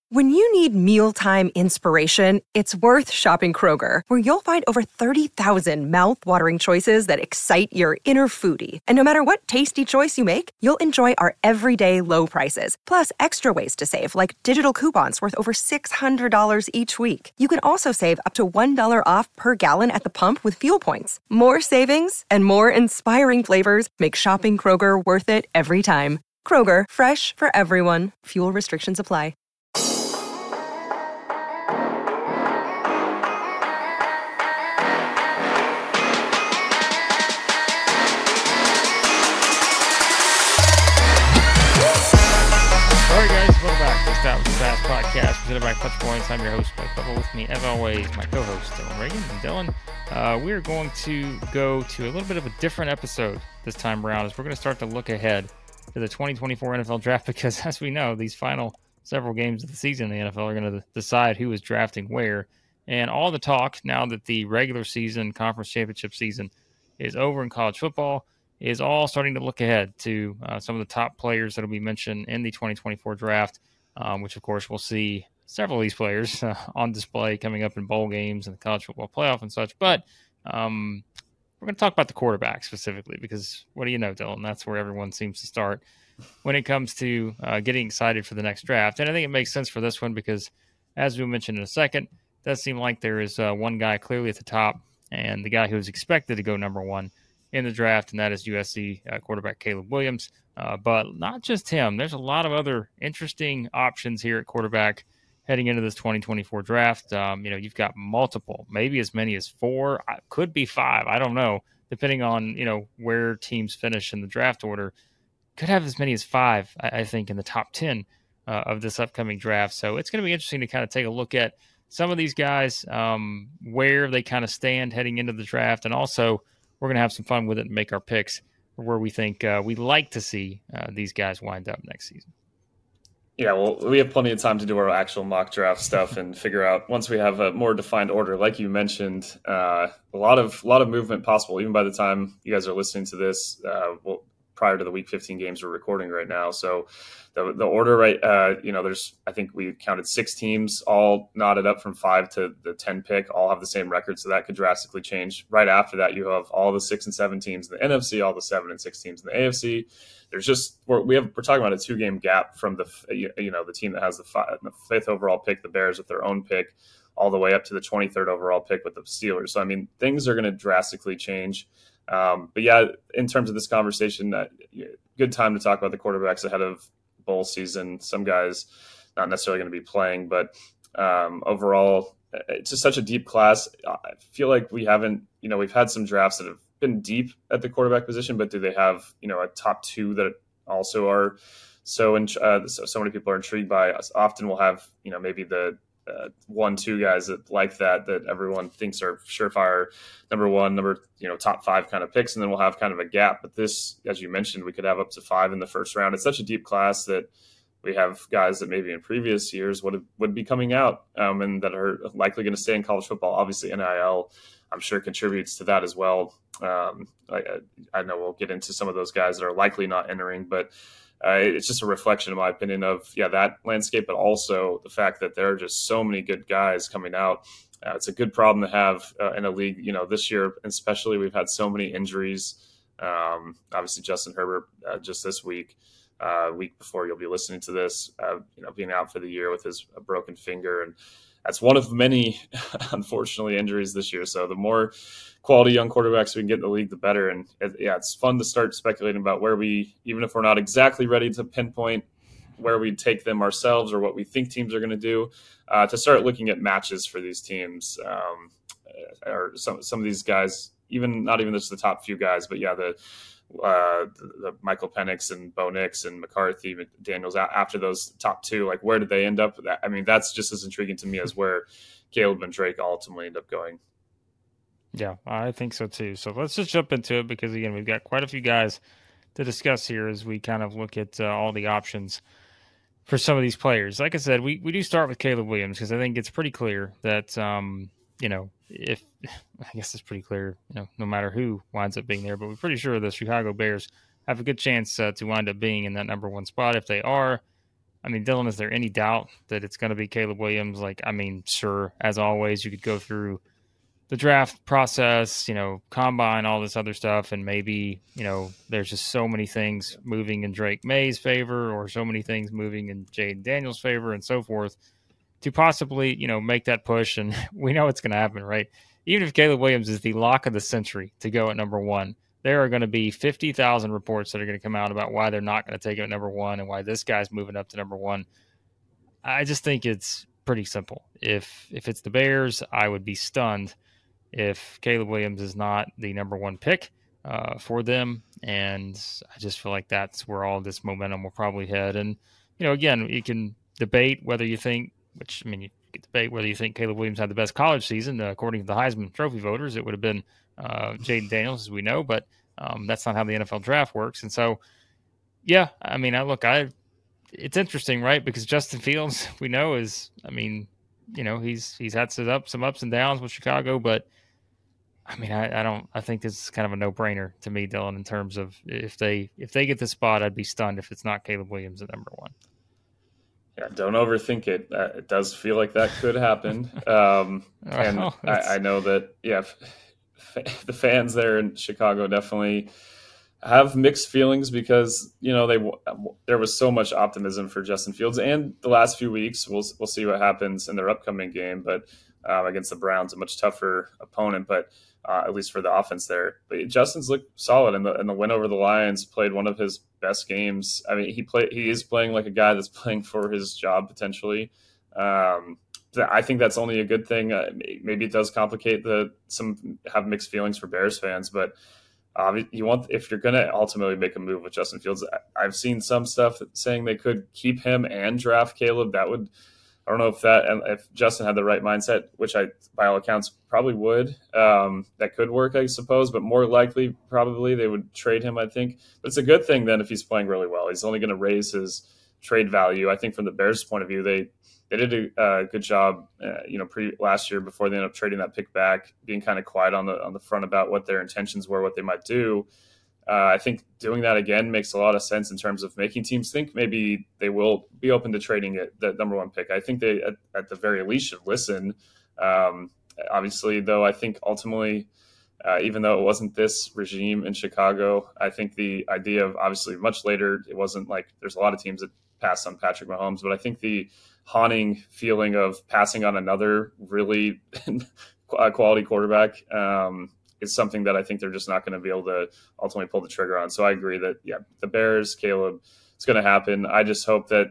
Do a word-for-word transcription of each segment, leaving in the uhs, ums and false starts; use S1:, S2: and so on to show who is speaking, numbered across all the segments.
S1: When you need mealtime inspiration, it's worth shopping Kroger, where you'll find over thirty thousand mouth-watering choices that excite your inner foodie. And no matter what tasty choice you make, you'll enjoy our everyday low prices, plus extra ways to save, like digital coupons worth over six hundred dollars each week. You can also save up to one dollar off per gallon at the pump with fuel points. More savings and more inspiring flavors make shopping Kroger worth it every time. Kroger, fresh for everyone. Fuel restrictions apply.
S2: That was the Fast Podcast presented by Clutch Points. I'm your host, Blake Bubble. With me, as always, my co-host, Dylan Reagan. And Dylan, uh, we're going to go to a little bit of a different episode this time around, as we're going to start to look ahead to the twenty twenty-four N F L Draft, because, as we know, these final several games of the season in the N F L are going to decide who is drafting where. And all the talk, now that the regular season, conference championship season is over in college football, is all starting to look ahead to uh, some of the top players that will be mentioned in the twenty twenty-four draft. Um, which, of course, we'll see several of these players uh, on display coming up in bowl games and the college football playoff and such. But um, we're going to talk about the quarterback specifically, because what do you know, Dylan? That's where everyone seems to start when it comes to uh, getting excited for the next draft. And I think it makes sense for this one because, as we mentioned in a second, it does seem like there is uh, one guy clearly at the top, and the guy who is expected to go number one in the draft, and that is U S C uh, quarterback Caleb Williams. Uh, but not just him. There's a lot of other interesting options here at quarterback heading into this twenty twenty-four draft. Um, you know, you've got multiple, maybe as many as four, could be five. I don't know, depending on, you know, where teams finish in the draft order. Could have as many as five, I, I think, in the top ten uh, of this upcoming draft. So it's going to be interesting to kind of take a look at some of these guys, um, where they kind of stand heading into the draft. And also, we're going to have some fun with it and make our picks where we think uh, we'd like to see uh, these guys wind up next season.
S3: Yeah, well, we have plenty of time to do our actual mock draft stuff and figure out, once we have a more defined order, like you mentioned, uh, a lot of a lot of movement possible, even by the time you guys are listening to this, uh, well, prior to the week fifteen games we're recording right now. So the the order, right, uh, you know, there's, I think we counted six teams, all knotted up from five to the ten pick, all have the same record. So that could drastically change. Right after that, you have all the six and seven teams in the N F C, all the seven and six teams in the A F C. There's just, we're, we have, we're talking about a two game gap from the, you know, the team that has the, five, the fifth overall pick, the Bears with their own pick, all the way up to the twenty-third overall pick with the Steelers. So, I mean, things are going to drastically change. Um, but yeah, in terms of this conversation, uh, good time to talk about the quarterbacks ahead of bowl season. Some guys not necessarily going to be playing, but um, overall, it's just such a deep class. I feel like we haven't, you know, we've had some drafts that have been deep at the quarterback position, but do they have, you know, a top two that also are so, in, uh, so, so many people are intrigued by us? Often we'll have, you know, maybe the Uh, one, two guys that like that, that everyone thinks are surefire number one, number, you know, top five kind of picks. And then we'll have kind of a gap. But this, as you mentioned, we could have up to five in the first round. It's such a deep class that we have guys that maybe in previous years would have, would be coming out um, and that are likely going to stay in college football. Obviously N I L, I'm sure, contributes to that as well. Um, I, I know we'll get into some of those guys that are likely not entering, but Uh, it's just a reflection, in my opinion, of, yeah, that landscape, but also the fact that there are just so many good guys coming out. Uh, it's a good problem to have uh, in a league. You know, this year, especially, we've had so many injuries. Um, obviously, Justin Herbert uh, just this week, uh, week before you'll be listening to this, uh, you know, being out for the year with his a broken finger. And that's one of many, unfortunately, injuries this year. So the more quality young quarterbacks we can get in the league, the better. And it, yeah, it's fun to start speculating about where we, even if we're not exactly ready to pinpoint where we take them ourselves or what we think teams are going to do, uh, to start looking at matches for these teams, um, or some some of these guys, even not even just the top few guys, but yeah, the uh, the, the Michael Penix and Bo Nix and McCarthy, Daniels, after those top two, like where did they end up? I mean, that's just as intriguing to me as where Caleb and Drake ultimately end up going.
S2: Yeah, I think so too. So let's just jump into it because, again, we've got quite a few guys to discuss here as we kind of look at uh, all the options for some of these players. Like I said, we, we do start with Caleb Williams because I think it's pretty clear that, um, you know, if I guess it's pretty clear, you know, no matter who winds up being there, but we're pretty sure the Chicago Bears have a good chance uh, to wind up being in that number one spot. If they are, I mean, Dylan, is there any doubt that it's going to be Caleb Williams? Like, I mean, sure, as always, you could go through the draft process, you know, combine, all this other stuff, and maybe, you know, there's just so many things moving in Drake May's favor or so many things moving in Jaden Daniels' favor and so forth to possibly, you know, make that push. And we know it's going to happen, right? Even if Caleb Williams is the lock of the century to go at number one, there are going to be fifty thousand reports that are going to come out about why they're not going to take him at number one and why this guy's moving up to number one. I just think it's pretty simple. If if it's the Bears, I would be stunned if Caleb Williams is not the number one pick uh, for them. And I just feel like that's where all this momentum will probably head. And, you know, again, you can debate whether you think, which, I mean, you can debate whether you think Caleb Williams had the best college season. Uh, according to the Heisman Trophy voters, it would have been uh, Jaden Daniels, as we know, but um, that's not how the N F L draft works. And so, yeah, I mean, I look, I, it's interesting, right? Because Justin Fields, we know is, I mean, you know, he's, he's had some up, some ups and downs with Chicago, but I mean, I, I don't. I think this is kind of a no-brainer to me, Dylan. In terms of if they if they get the spot, I'd be stunned if it's not Caleb Williams at number one.
S3: Yeah, don't overthink it. Uh, it does feel like that could happen, um, and
S2: well,
S3: I, I know that. Yeah, f- the fans there in Chicago definitely have mixed feelings because you know they there was so much optimism for Justin Fields, and the last few weeks we'll we'll see what happens in their upcoming game, but um, against the Browns, a much tougher opponent, but. Uh, at least for the offense there. But Justin's looked solid, and the, and the win over the Lions played one of his best games. I mean, he play, he is playing like a guy that's playing for his job potentially. Um, I think that's only a good thing. Uh, maybe it does complicate the some have mixed feelings for Bears fans, but uh, you want if you're going to ultimately make a move with Justin Fields, I've seen some stuff saying they could keep him and draft Caleb. That would. I don't know if that if Justin had the right mindset, which I, by all accounts, probably would. Um, that could work, I suppose, but more likely, probably they would trade him. I think, but it's a good thing then if he's playing really well. He's only going to raise his trade value. I think from the Bears' point of view, they they did a uh, good job, uh, you know, pre last year before they ended up trading that pick back, being kind of quiet on the on the front about what their intentions were, what they might do. Uh, I think doing that again makes a lot of sense in terms of making teams think maybe they will be open to trading it, the number one pick. I think they, at, at the very least, should listen. Um, obviously, though, I think ultimately, uh, even though it wasn't this regime in Chicago, I think the idea of obviously much later, it wasn't like there's a lot of teams that passed on Patrick Mahomes, but I think the haunting feeling of passing on another really quality quarterback um, is something that I think they're just not going to be able to ultimately pull the trigger on. So I agree that, yeah, the Bears, Caleb, it's going to happen. I just hope that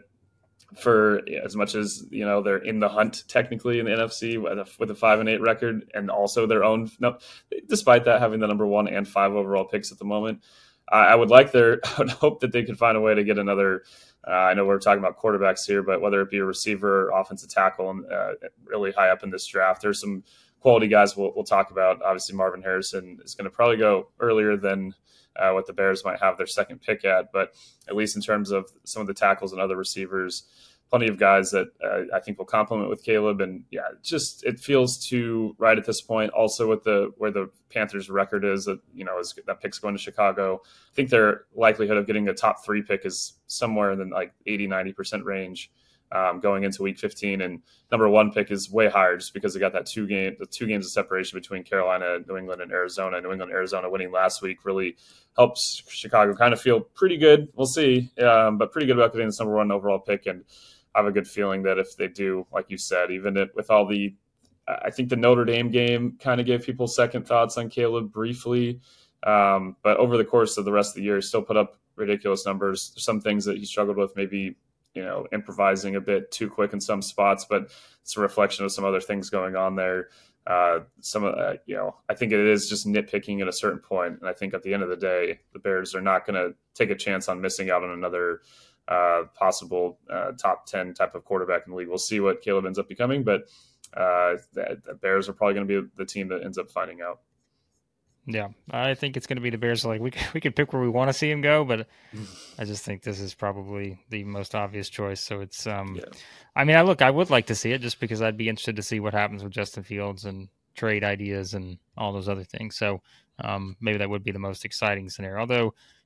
S3: for as much as, you know, they're in the hunt technically in the N F C with a, with a five and eight record and also their own, no, despite that having the number one and five overall picks at the moment, I, I would like their, I would hope that they could find a way to get another, uh, I know we're talking about quarterbacks here, but whether it be a receiver or offensive tackle and uh, really high up in this draft, there's some quality guys we'll, we'll talk about. Obviously, Marvin Harrison is going to probably go earlier than uh, what the Bears might have their second pick at. But at least in terms of some of the tackles and other receivers, plenty of guys that uh, I think will complement with Caleb. And yeah, just it feels too right at this point. Also with the where the Panthers' record is, that you know is that pick's going to Chicago. I think their likelihood of getting a top three pick is somewhere in the like eighty, ninety percent range. Um, going into week fifteen, and number one pick is way higher just because they got that two game, the two games of separation between Carolina, New England, and Arizona. New England, Arizona winning last week really helps Chicago kind of feel pretty good. We'll see, um, but pretty good about getting this number one overall pick. And I have a good feeling that if they do, like you said, even if, with all the, I think the Notre Dame game kind of gave people second thoughts on Caleb briefly, um, but over the course of the rest of the year, he still put up ridiculous numbers. There's some things that he struggled with, maybe. You know, improvising a bit too quick in some spots, but it's a reflection of some other things going on there. Uh, some, uh, you know, I think it is just nitpicking at a certain point, and I think at the end of the day, the Bears are not going to take a chance on missing out on another uh, possible uh, top ten type of quarterback in the league. We'll see what Caleb ends up becoming, but uh, the, the Bears are probably going to be the team that ends up finding out.
S2: Yeah, I think it's going to be the Bears. Like we we could pick where we want to see him go, but I just think this is probably the most obvious choice. So it's, um, yeah. I mean, I look, I would like to see it just because I'd be interested to see what happens with Justin Fields and trade ideas and all those other things. So um, maybe that would be the most exciting scenario. Although,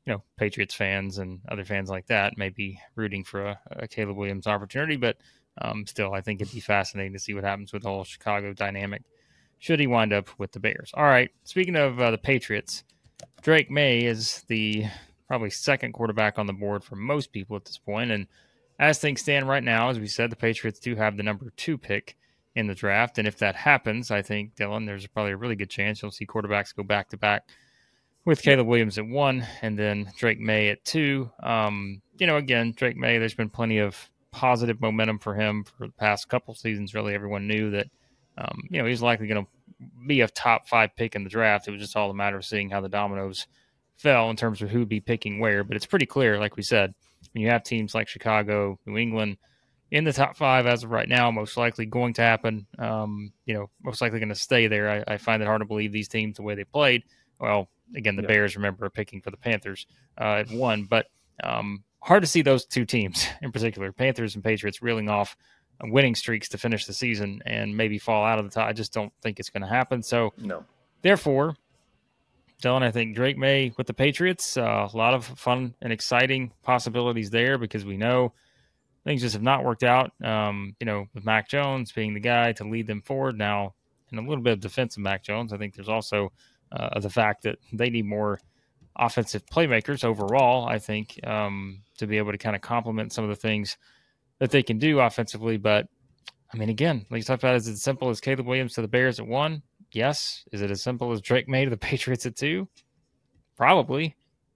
S2: you know, Patriots fans and other fans like that may be rooting for a, a Caleb Williams opportunity, but um, still, I think it'd be fascinating to see what happens with the whole Chicago dynamic should he wind up with the Bears. All right, speaking of uh, the Patriots, Drake May is the probably second quarterback on the board for most people at this point, and as things stand right now, as we said, the Patriots do have the number two pick in the draft, and if that happens, I think, Dylan, there's probably a really good chance you'll see quarterbacks go back-to-back with Caleb Williams at one and then Drake May at two. Um, you know, again, Drake May, there's been plenty of positive momentum for him for the past couple seasons. Really, everyone knew that, um, you know, he's likely going to be a top five pick in the draft. It was just all a matter of seeing how the dominoes fell in terms of who'd be picking where. But it's pretty clear, like we said, when you have teams like Chicago, New England in the top five as of right now, most likely going to happen, um, you know, most likely going to stay there. I, I find it hard to believe these teams, the way they played. Well, again, the yeah. Bears, remember, are picking for the Panthers uh, at one, but um, hard to see those two teams in particular, Panthers and Patriots, reeling off winning streaks to finish the season and maybe fall out of the top. I just don't think it's going to happen. So,
S3: no.
S2: Therefore, Dylan, I think Drake May with the Patriots, uh, a lot of fun and exciting possibilities there because we know things just have not worked out, um, you know, with Mac Jones being the guy to lead them forward. Now, in a little bit of defense of Mac Jones, I think there's also uh, the fact that they need more offensive playmakers overall, I think, um, to be able to kind of complement some of the things that they can do offensively. But, I mean, again, like you talked about, is it as simple as Caleb Williams to the Bears at one? Yes. Is it as simple as Drake May to the Patriots at two? Probably.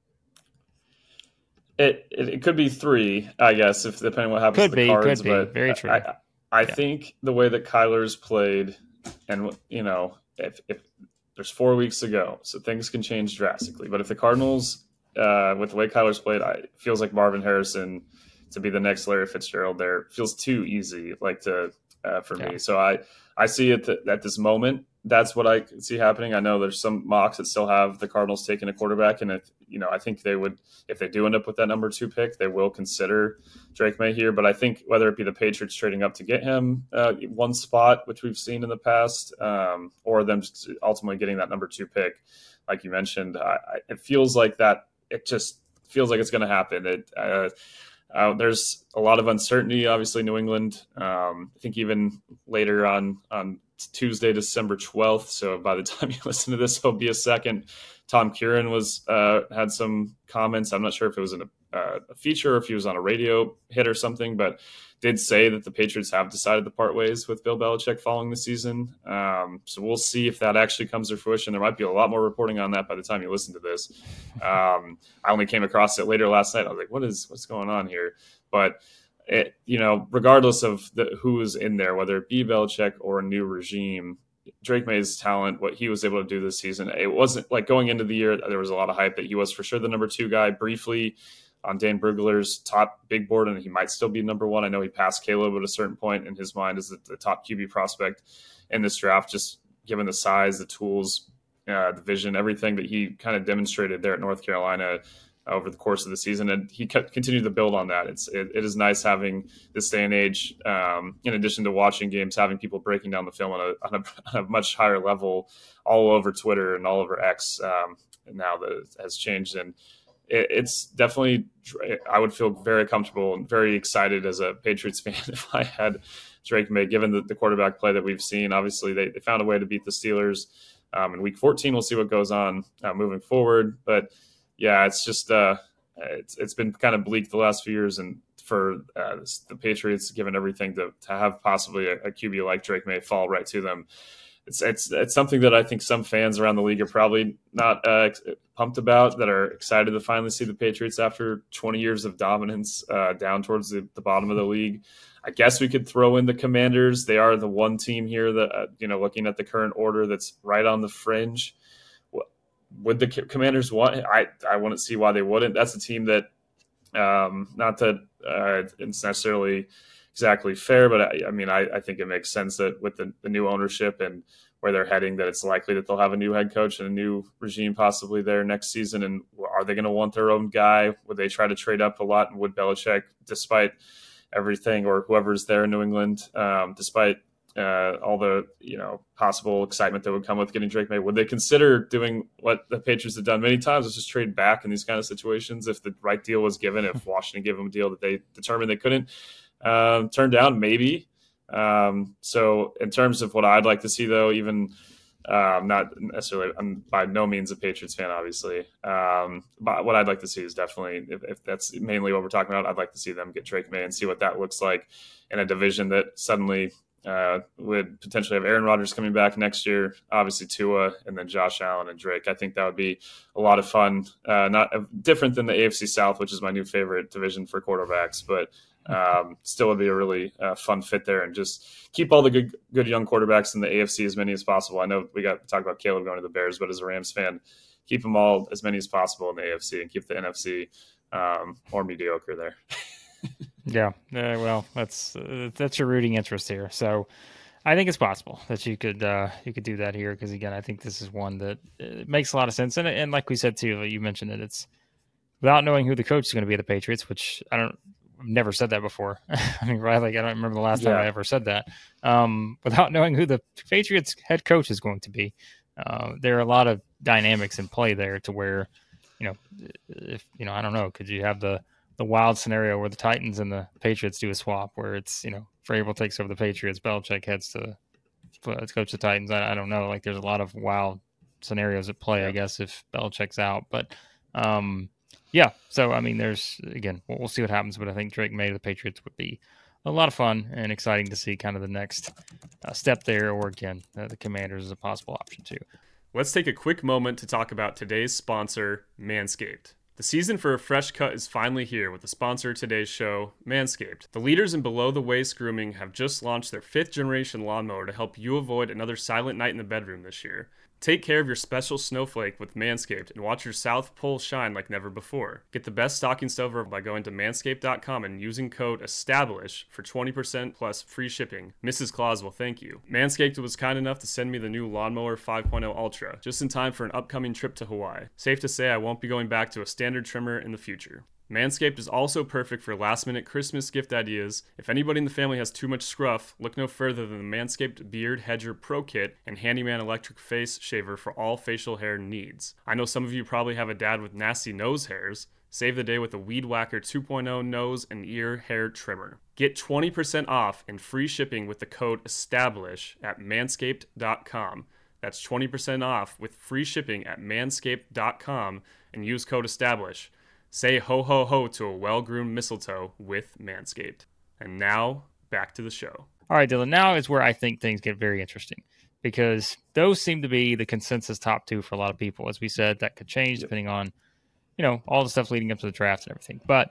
S3: It, it it could be three, I guess, if depending on what happens
S2: could
S3: to the
S2: be,
S3: Cards.
S2: Could
S3: but
S2: be. Very true.
S3: I, I, I
S2: yeah.
S3: think the way that Kyler's played, and you know, if, if there's four weeks to go, so things can change drastically. But if the Cardinals, uh, with the way Kyler's played, I, it feels like Marvin Harrison to be the next Larry Fitzgerald there feels too easy, like to uh, for yeah. me. So I I see it th- at this moment. That's what I can see happening. I know there's some mocks that still have the Cardinals taking a quarterback, and if you know, I think they would, if they do end up with that number two pick, they will consider Drake May here. But I think whether it be the Patriots trading up to get him uh, one spot, which we've seen in the past, um, or them just ultimately getting that number two pick, like you mentioned, I, I, it feels like that. It just feels like it's going to happen. It. Uh, Uh, there's a lot of uncertainty, obviously, New England. Um, I think even later on on Tuesday, December twelfth. So by the time you listen to this, it'll be a second. Tom Curran was uh, had some comments. I'm not sure if it was in a, uh, a feature or if he was on a radio hit or something, but did say that the Patriots have decided to part ways with Bill Belichick following the season. Um, so we'll see if that actually comes to fruition. There might be a lot more reporting on that by the time you listen to this. Um, I only came across it later last night. I was like, what is, what's going on here? But it, you know, regardless of the, who is in there, whether it be Belichick or a new regime, Drake May's talent, what he was able to do this season, it wasn't like going into the year, there was a lot of hype that he was for sure the number two guy briefly on Dan Brugler's top big board, and he might still be number one. I know he passed Caleb at a certain point in his mind as the, the top Q B prospect in this draft, just given the size, the tools, uh, the vision, everything that he kind of demonstrated there at North Carolina over the course of the season. And he kept continued to build on that. It's, it, it is nice having this day and age, um, in addition to watching games, having people breaking down the film on a, on a, on a much higher level all over Twitter and all over X um, now that it has changed. And it, it's definitely, I would feel very comfortable and very excited as a Patriots fan if I had Drake May, given the, the quarterback play that we've seen. Obviously, they, they found a way to beat the Steelers um, in week fourteen. We'll see what goes on uh, moving forward. But yeah, it's just uh, it's it's been kind of bleak the last few years, and for uh, the Patriots, given everything to to have possibly a, a Q B like Drake May fall right to them, it's it's it's something that I think some fans around the league are probably not uh, pumped about, that are excited to finally see the Patriots after twenty years of dominance uh, down towards the, the bottom of the league. I guess we could throw in the Commanders. They are the one team here that, uh, you know, looking at the current order, that's right on the fringe. Would the Commanders want? I I wouldn't see why they wouldn't. That's a team that, um, not that uh, it's necessarily exactly fair, but I, I mean, I, I think it makes sense that with the, the new ownership and where they're heading, that it's likely that they'll have a new head coach and a new regime possibly there next season. And are they going to want their own guy? Would they try to trade up a lot? And would Belichick, despite everything, or whoever's there in New England, um, despite uh, all the, you know, possible excitement that would come with getting Drake May, would they consider doing what the Patriots have done many times, is just trade back in these kind of situations if the right deal was given, if Washington gave them a deal that they determined they couldn't um, turn down, maybe. Um, so in terms of what I'd like to see, though, even uh, I'm not necessarily, I'm by no means a Patriots fan, obviously. Um, but what I'd like to see is definitely, if, if that's mainly what we're talking about, I'd like to see them get Drake May and see what that looks like in a division that suddenly uh, would potentially have Aaron Rodgers coming back next year, obviously Tua, and then Josh Allen and Drake. I think that would be a lot of fun. Uh, not uh, different than the A F C South, which is my new favorite division for quarterbacks, but Um, still would be a really uh, fun fit there, and just keep all the good good young quarterbacks in the A F C, as many as possible. I know we got to talk about Caleb going to the Bears, but as a Rams fan, keep them all as many as possible in the A F C and keep the N F C um, more mediocre there.
S2: Yeah, uh, well, that's uh, that's your rooting interest here. So I think it's possible that you could uh, you could do that here, because again, I think this is one that uh, makes a lot of sense. And and like we said too, you mentioned it. It's without knowing who the coach is going to be at the Patriots, which I don't. I've never said that before. I mean, right? Like, I don't remember the last time
S3: yeah.
S2: I ever said that. Um, without knowing who the Patriots head coach is going to be, uh, there are a lot of dynamics in play there to where, you know, if, you know, I don't know, could you have the, the wild scenario where the Titans and the Patriots do a swap where it's, you know, Vrabel takes over the Patriots, Belichick heads to let's coach the Titans. I, I don't know. Like, there's a lot of wild scenarios at play, yeah. I guess, if Belichick's out, but, um, yeah, so, I mean, there's, again, we'll, we'll see what happens, but I think Drake May to the Patriots would be a lot of fun and exciting to see kind of the next uh, step there, or, again, uh, the Commanders is a possible option, too.
S4: Let's take a quick moment to talk about today's sponsor, Manscaped. The season for a fresh cut is finally here with the sponsor of today's show, Manscaped. The leaders in below-the-waist grooming have just launched their fifth-generation lawnmower to help you avoid another silent night in the bedroom this year. Take care of your special snowflake with Manscaped and watch your South Pole shine like never before. Get the best stocking stuffer by going to manscaped dot com and using code ESTABLISH for twenty percent plus free shipping. Missus Claus will thank you. Manscaped was kind enough to send me the new Lawnmower five point oh Ultra, just in time for an upcoming trip to Hawaii. Safe to say I won't be going back to a standard trimmer in the future. Manscaped is also perfect for last-minute Christmas gift ideas. If anybody in the family has too much scruff, look no further than the Manscaped Beard Hedger Pro Kit and Handyman Electric Face Shaver for all facial hair needs. I know some of you probably have a dad with nasty nose hairs. Save the day with the Weed Whacker two point oh nose and ear hair trimmer. Get twenty percent off and free shipping with the code ESTABLISH at manscaped dot com. That's twenty percent off with free shipping at manscaped dot com and use code ESTABLISH. Say ho ho ho to a well-groomed mistletoe with Manscaped. And now, back to the show.
S2: All right, Dylan, now is where I think things get very interesting, because those seem to be the consensus top two for a lot of people. As we said, that could change depending on, you know, all the stuff leading up to the draft and everything. But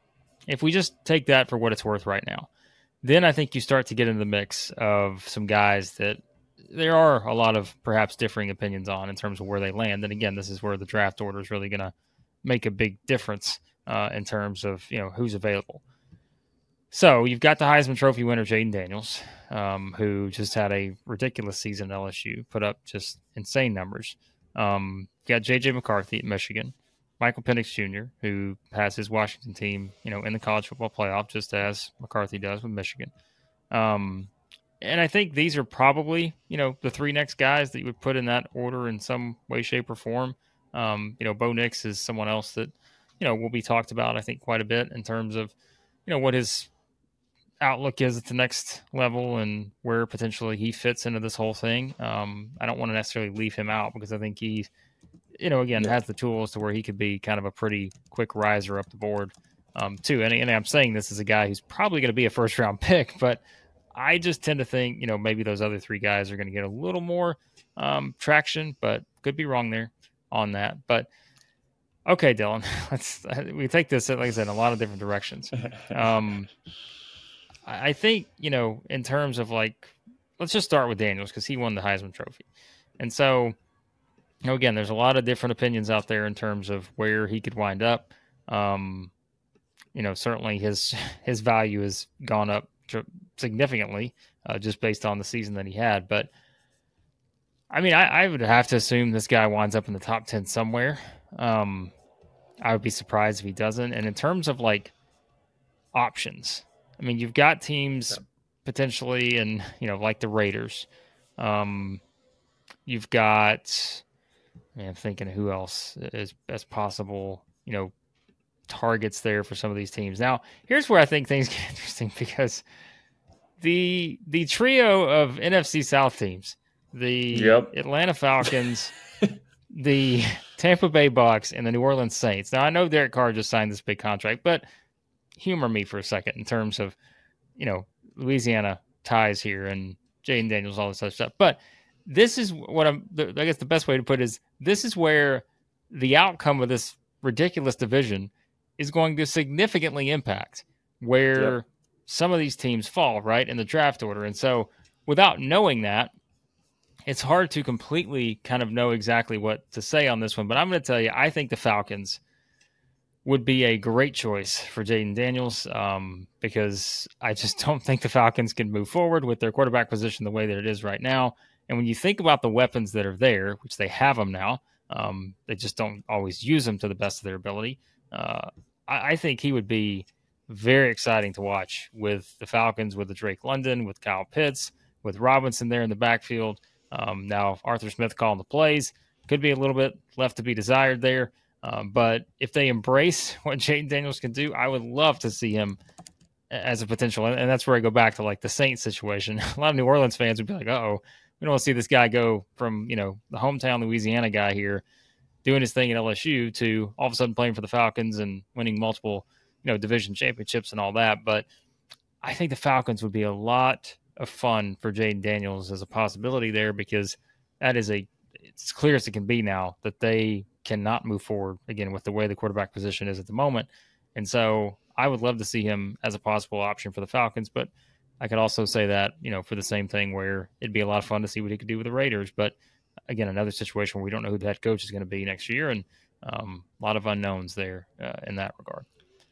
S2: if we just take that for what it's worth right now, then I think you start to get into the mix of some guys that there are a lot of perhaps differing opinions on in terms of where they land. And again, this is where the draft order is really going to make a big difference uh, in terms of, you know, who's available. So you've got the Heisman Trophy winner, Jayden Daniels, um, who just had a ridiculous season at L S U, put up just insane numbers. Um, you got J J McCarthy at Michigan, Michael Penix Junior, who has his Washington team, you know, in the college football playoff, just as McCarthy does with Michigan. Um, and I think these are probably, you know, the three next guys that you would put in that order in some way, shape, or form. Um, you know, Bo Nix is someone else that, you know, will be talked about, I think, quite a bit in terms of, you know, what his outlook is at the next level and where potentially he fits into this whole thing. Um, I don't want to necessarily leave him out because I think he, you know, again, has the tools to where he could be kind of a pretty quick riser up the board, um, too. And, and I'm saying this as a guy who's probably going to be a first round pick, but I just tend to think, you know, maybe those other three guys are going to get a little more um, traction, but could be wrong there on that. But okay, Dylan, let's we take this, like I said, in a lot of different directions. Um, I think, you know, in terms of like, let's just start with Daniels because he won the Heisman Trophy. And so, you know, again, there's a lot of different opinions out there in terms of where he could wind up. Um, you know, certainly his his value has gone up significantly uh, just based on the season that he had. But I mean, I, I would have to assume this guy winds up in the top ten somewhere. Um, I would be surprised if he doesn't. And in terms of like options, I mean, you've got teams yeah. potentially, and, you know, like the Raiders. Um, you've got, man, I'm thinking of who else is as possible, you know, targets there for some of these teams. Now, here's where I think things get interesting, because the the trio of N F C South teams, the
S3: yep.
S2: Atlanta Falcons, the Tampa Bay Bucks, and the New Orleans Saints. Now, I know Derek Carr just signed this big contract, but humor me for a second in terms of, you know, Louisiana ties here and Jayden Daniels, all this other stuff. But this is what I'm, I guess the best way to put it is, this is where the outcome of this ridiculous division is going to significantly impact where yep. some of these teams fall, right, in the draft order. And so without knowing that, it's hard to completely kind of know exactly what to say on this one. But I'm going to tell you, I think the Falcons would be a great choice for Jayden Daniels, um, because I just don't think the Falcons can move forward with their quarterback position the way that it is right now. And when you think about the weapons that are there, which they have them now, um, they just don't always use them to the best of their ability. Uh, I, I think he would be very exciting to watch with the Falcons, with the Drake London, with Kyle Pitts, with Robinson there in the backfield. Um, now, Arthur Smith calling the plays. Could be a little bit left to be desired there. Um, but if they embrace what Jayden Daniels can do, I would love to see him as a potential. And, and that's where I go back to like the Saints situation. A lot of New Orleans fans would be like, uh-oh, we don't want to see this guy go from, you know, the hometown Louisiana guy here doing his thing at L S U to all of a sudden playing for the Falcons and winning multiple, you know, division championships and all that. But I think the Falcons would be a lot of fun for Jayden Daniels as a possibility there, because that is a, it's clear as it can be now that they cannot move forward again with the way the quarterback position is at the moment. And so I would love to see him as a possible option for the Falcons, but I could also say that, you know, for the same thing where it'd be a lot of fun to see what he could do with the Raiders. But again, another situation where we don't know who the head coach is going to be next year, and um, a lot of unknowns there uh, in that regard.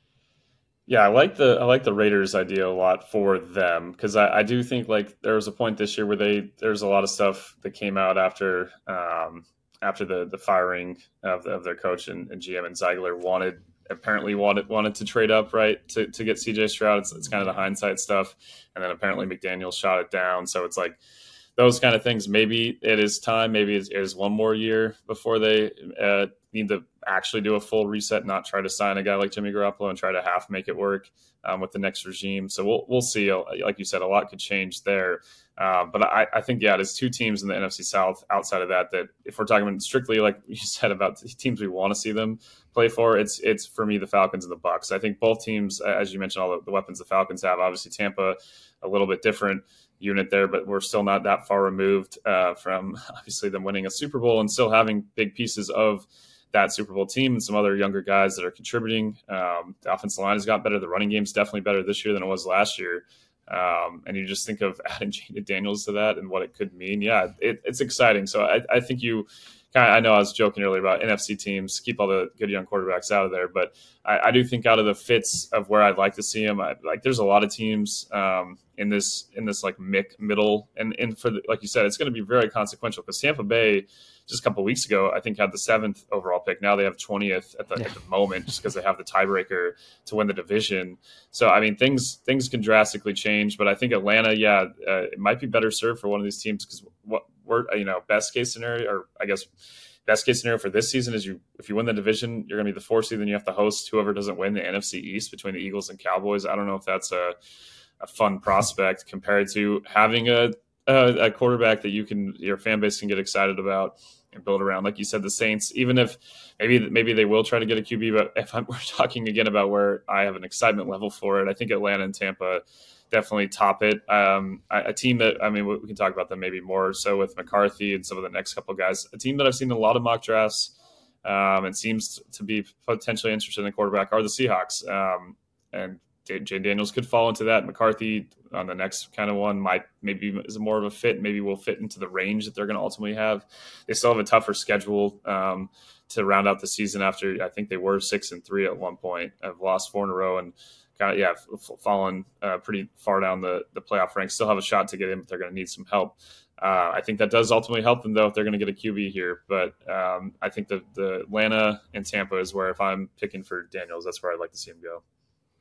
S3: Yeah, I like the I like the Raiders idea a lot for them, because I, I do think like there was a point this year where they there's a lot of stuff that came out after um, after the the firing of, of their coach and, and G M, and Ziegler wanted apparently wanted wanted to trade up, right, to, to get C J Stroud. It's, it's kind of the hindsight stuff, and then apparently McDaniels shot it down. So it's like those kind of things. Maybe it is time. Maybe it is one more year before they uh, need to actually do a full reset, not try to sign a guy like Jimmy Garoppolo and try to half make it work um, with the next regime. So we'll we'll see. Like you said, a lot could change there. Uh, but I, I think, yeah, there's two teams in the N F C South outside of that, that if we're talking about strictly, like you said, about the teams we want to see them play for, it's, it's for me, the Falcons and the Bucks. I think both teams, as you mentioned, all the, the weapons the Falcons have, obviously Tampa, a little bit different unit there, but we're still not that far removed uh, from obviously them winning a Super Bowl and still having big pieces of that Super Bowl team and some other younger guys that are contributing. Um, the offensive line has got better. The running game is definitely better this year than it was last year. Um, and you just think of adding Jayden Daniels to that and what it could mean. Yeah, it, it's exciting. So I, I think you kind of, I know I was joking earlier about N F C teams, keep all the good young quarterbacks out of there, but I, I do think out of the fits of where I'd like to see them, I, like there's a lot of teams um, in this, in this like mic middle. And, and for the, like you said, it's going to be very consequential, because Tampa Bay just a couple of weeks ago, I think had the seventh overall pick. Now they have twentieth at the, yeah. at the moment, just because they have the tiebreaker to win the division. So, I mean, things things can drastically change. But I think Atlanta, yeah, uh, it might be better served for one of these teams, because what we're, you know, best case scenario, or I guess best case scenario for this season is you if you win the division, you're going to be the fourth seed, then you have to host whoever doesn't win the N F C East between the Eagles and Cowboys. I don't know if that's a, a fun prospect compared to having a, a a quarterback that you can your fan base can get excited about and build around. Like you said, the Saints, even if maybe maybe they will try to get a Q B, but if I'm, we're talking again about where I have an excitement level for it, I think Atlanta and Tampa definitely top it. Um, a team that, I mean, we can talk about them maybe more so with McCarthy and some of the next couple of guys. A team that I've seen a lot of mock drafts um, and seems to be potentially interested in the quarterback are the Seahawks. Um, and Jayden Daniels could fall into that. McCarthy on the next kind of one might maybe is more of a fit. Maybe will fit into the range that they're going to ultimately have. They still have a tougher schedule um, to round out the season after I think they were six and three at one point. Have lost four in a row and kind of, yeah, f- fallen uh, pretty far down the, the playoff ranks. Still have a shot to get in, but they're going to need some help. Uh, I think that does ultimately help them, though, if they're going to get a Q B here. But um, I think the, the Atlanta and Tampa is where, if I'm picking for Daniels, that's where I'd like to see him go.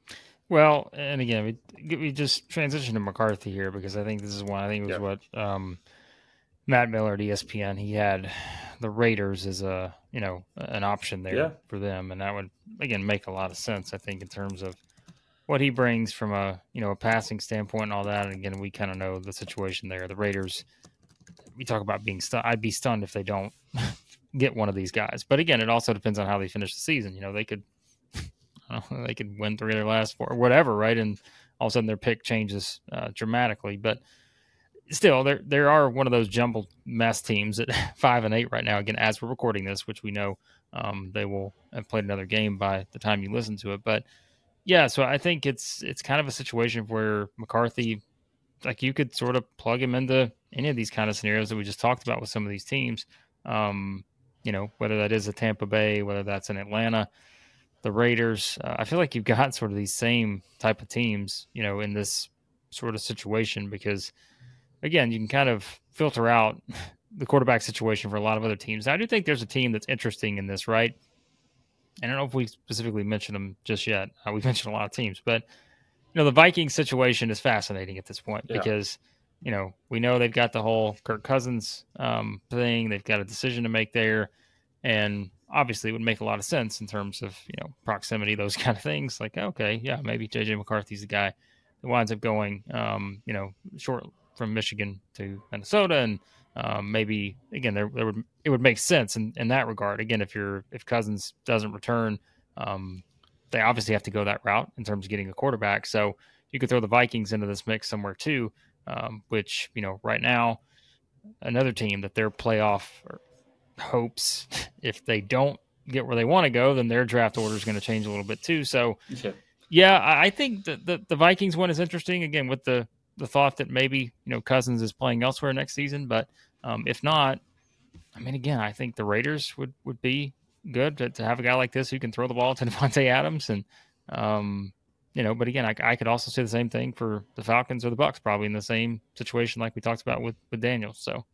S2: Well, and again, we, we just transitioned to McCarthy here because I think this is one. I think it was
S3: Yeah.
S2: what um, Matt Miller at E S P N. He had the Raiders as a you know an option there
S3: Yeah.
S2: for them, and that would again make a lot of sense. I think in terms of what he brings from a you know a passing standpoint and all that. And again, we kind of know the situation there. The Raiders. We talk about being stunned. I'd be stunned if they don't get one of these guys. But again, it also depends on how they finish the season. You know, they could. They could win three of their last four or whatever, right? And all of a sudden their pick changes uh, dramatically. But still, there there are one of those jumbled mess teams at five and eight right now. Again, as we're recording this, which we know um, they will have played another game by the time you listen to it. But yeah, so I think it's it's kind of a situation where McCarthy, like you could sort of plug him into any of these kind of scenarios that we just talked about with some of these teams. Um, you know, whether that is a Tampa Bay, whether that's in Atlanta. The Raiders, uh, I feel like you've got sort of these same type of teams, you know, in this sort of situation because, again, you can kind of filter out the quarterback situation for a lot of other teams. Now, I do think there's a team that's interesting in this, right? I don't know if we specifically mentioned them just yet. Uh, we've mentioned a lot of teams, but, you know, the Vikings situation is fascinating at this point
S3: Yeah.
S2: because, you know, we know they've got the whole Kirk Cousins um, thing. They've got a decision to make there, and obviously it would make a lot of sense in terms of, you know, proximity, those kind of things. Like, okay, yeah, maybe J J McCarthy's the guy that winds up going, um, you know, short from Michigan to Minnesota. And um, maybe, again, there, there would it would make sense in, in that regard. Again, if you're if Cousins doesn't return, um, they obviously have to go that route in terms of getting a quarterback. So you could throw the Vikings into this mix somewhere too, um, which, you know, right now, another team that their playoff or hopes, if they don't get where they want to go, then their draft order is going to change a little bit too. So,
S3: Okay.
S2: yeah, I think that the, the Vikings one is interesting, again, with the, the thought that maybe, you know, Cousins is playing elsewhere next season. But um, if not, I mean, again, I think the Raiders would, would be good to, to have a guy like this who can throw the ball to Devontae Adams. And, um, you know, but again, I, I could also say the same thing for the Falcons or the Bucs, probably in the same situation like we talked about with, with Daniels. So,